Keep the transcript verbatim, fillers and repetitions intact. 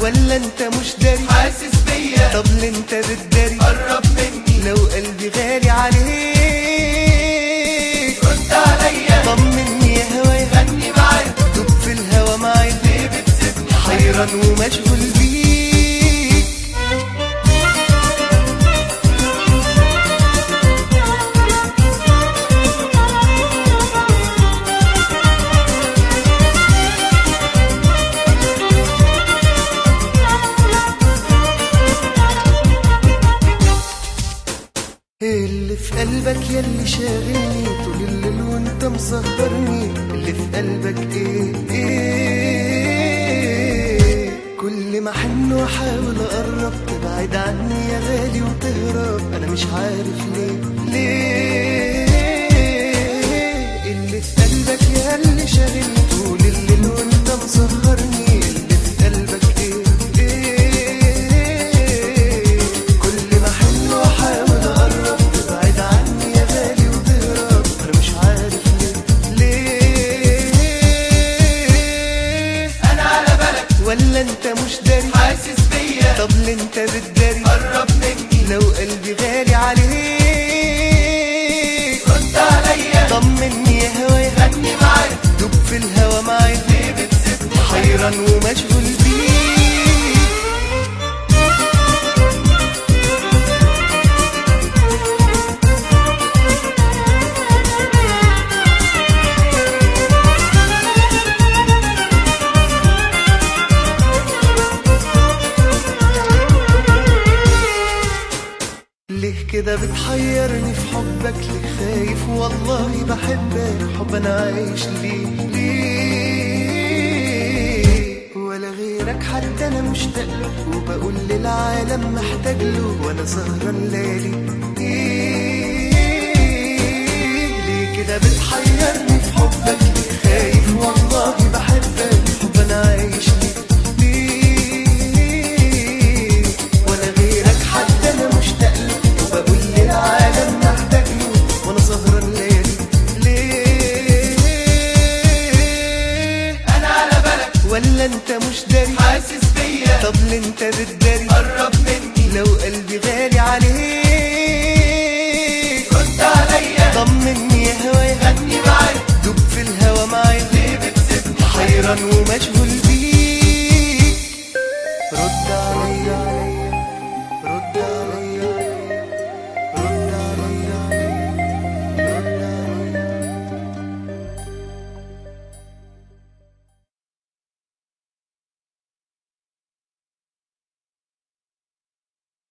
ولا انت مش داري حاسس بيا؟ طب ليه انت بتداري؟ قرب مني لو قلبي غالي عليك رد عليا، طمني يا هوايا غني معايا، دوب في الهوا معايا ليه بتسيبني حيران ومشغول بيك. اللي في قلبك ياللي شاغلني طول الليل وانت مسهرني، اللي في قلبك ايه ايه؟ كل ما احن واحاول اقرب تبعد عني يا غالي وتهرب، انا مش عارف ليه ليه. اللي في قلبك ياللي شاغلني طول الليل وانت مسهرني، اللي في قلبك ايه ايه؟ كل ما احن واحاول اقرب تبعد عني يا غالي وتهرب، انا مش عارف ليه ليه. انا على بالك ولا انت مش داري حاسس بيا؟ طب ليه انت بتداري؟ قرب مني لو قلبي غالي عليك رد عليا، طمني يا هوايا غني معايا، دوب في الهوا معايا ليه بتسيبني حيران ومشغول بيك. ليه كده بتحيرني في حبك؟ ليه خايف والله بحبك حب انا عايش ليه ليه؟ ولا غيرك حتى انا مشتاق له، وبقول للعالم محتاج له، وانا سهران ليالي ايه؟ ليه كده بتحيرني في حبك؟